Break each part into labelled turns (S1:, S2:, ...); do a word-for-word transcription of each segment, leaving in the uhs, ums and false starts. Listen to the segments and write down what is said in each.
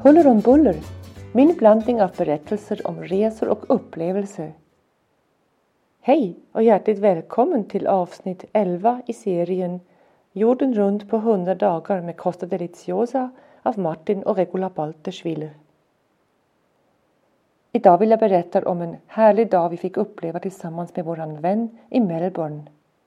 S1: Huller om buller, min blandning av berättelser om resor och upplevelser. Hej och hjärtligt välkommen till avsnitt elva i serien Jorden runt på hundra dagar med Costa Deliciosa av Martin och Regula Balterswiller. Idag vill jag berätta om en härlig dag vi fick uppleva tillsammans med våran vän i Melbourne.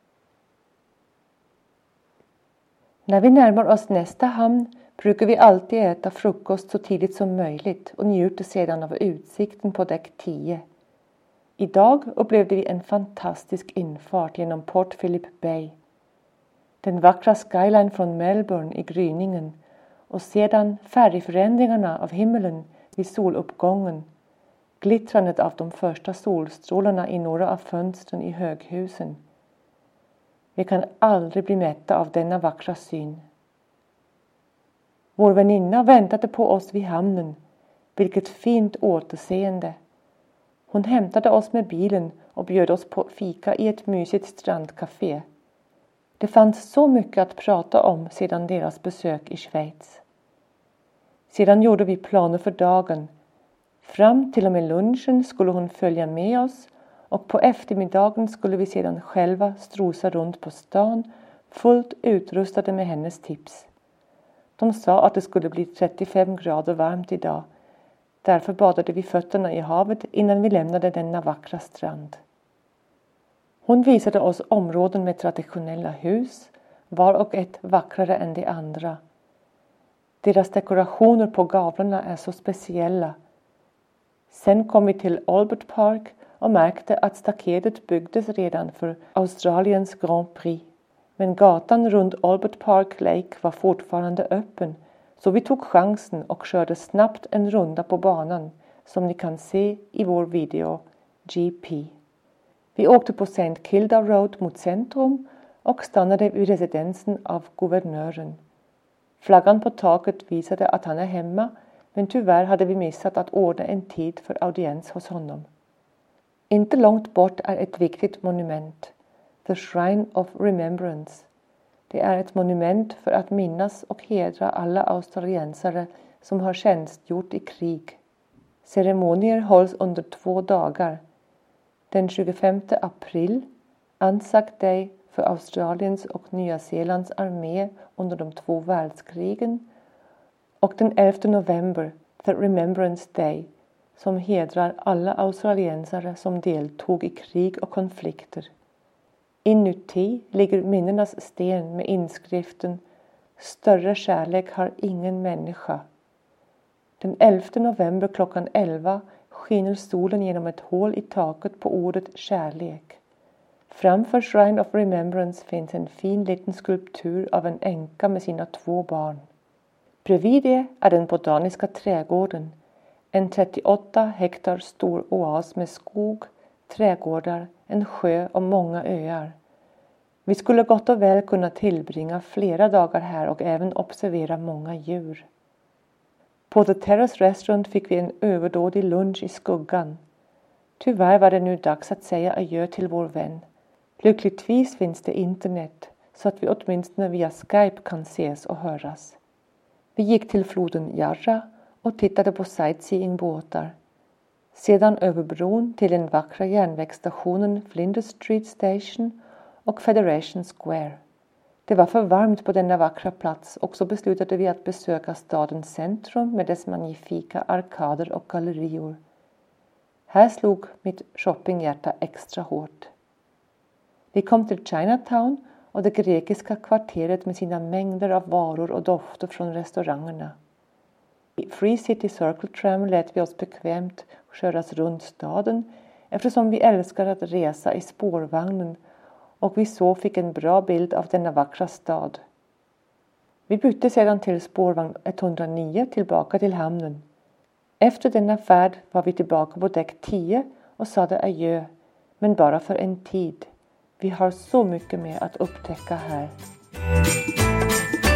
S1: När vi närmar oss nästa hamn brukar vi alltid äta frukost så tidigt som möjligt och njuter sedan av utsikten på däck tio. Idag upplevde vi en fantastisk infart genom Port Phillip Bay. Den vackra skyline från Melbourne i gryningen och sedan färgförändringarna av himmelen vid soluppgången, glittrandet av de första solstrålarna i några av fönstren i höghusen. Vi kan aldrig bli mätta av denna vackra syn. Vår väninna väntade på oss vid hamnen. Vilket fint återseende. Hon hämtade oss med bilen och bjöd oss på fika i ett mysigt strandcafé. Det fanns så mycket att prata om sedan deras besök i Schweiz. Sedan gjorde vi planer för dagen. Fram till och med lunchen skulle hon följa med oss och på eftermiddagen skulle vi sedan själva strosa runt på stan fullt utrustade med hennes tips. De sa att det skulle bli trettiofem grader varmt idag. Därför badade vi fötterna i havet innan vi lämnade denna vackra strand. Hon visade oss områden med traditionella hus, var och ett vackrare än de andra. Deras dekorationer på gavlarna är så speciella. Sen kom vi till Albert Park och märkte att staketet byggdes redan för Australiens Grand Prix. Men gatan runt Albert Park Lake var fortfarande öppen, så vi tog chansen och körde snabbt en runda på banan som ni kan se i vår video G P. Vi åkte på Saint Kilda Road mot centrum och stannade vid residensen av guvernören. Flaggan på taket visade att han är hemma, men tyvärr hade vi missat att ordna en tid för audiens hos honom. Inte långt bort är ett viktigt monument. The Shrine of Remembrance. Det är ett monument för att minnas och hedra alla australiensare som har tjänstgjort i krig. Ceremonier hålls under två dagar. Den tjugofemte april, Anzac Day för Australiens och Nya Zeelands armé under de två världskrigen, och den elfte november, The Remembrance Day, som hedrar alla australiensare som deltog i krig och konflikter. Inuti ligger minnenas sten med inskriften Större kärlek har ingen människa. Den elfte november klockan elva skiner solen genom ett hål i taket på ordet kärlek. Framför Shrine of Remembrance finns en fin liten skulptur av en änka med sina två barn. Bredvid det är den botaniska trädgården, en trettioåtta hektar stor oas med skog, trädgårdar, en sjö och många öar. Vi skulle gott och väl kunna tillbringa flera dagar här och även observera många djur. På The Terrace Restaurant fick vi en överdådig lunch i skuggan. Tyvärr var det nu dags att säga adjö till vår vän. Lyckligtvis finns det internet så att vi åtminstone via Skype kan ses och höras. Vi gick till floden Yarra och tittade på sightseeingbåtar. Sedan över bron till den vackra järnvägsstationen Flinders Street Station och Federation Square. Det var för varmt på denna vackra plats och så beslutade vi att besöka stadens centrum med dess magnifika arkader och gallerior. Här slog mitt shoppinghjärta extra hårt. Vi kom till Chinatown och det grekiska kvarteret med sina mängder av varor och dofter från restaurangerna. I Free City Circle Tram lät vi oss bekvämt köras runt staden eftersom vi älskar att resa i spårvagnen och vi så fick en bra bild av denna vackra stad. Vi bytte sedan till spårvagn etthundranio tillbaka till hamnen. Efter denna färd var vi tillbaka på däck tio och sade adjö, men bara för en tid. Vi har så mycket mer att upptäcka här.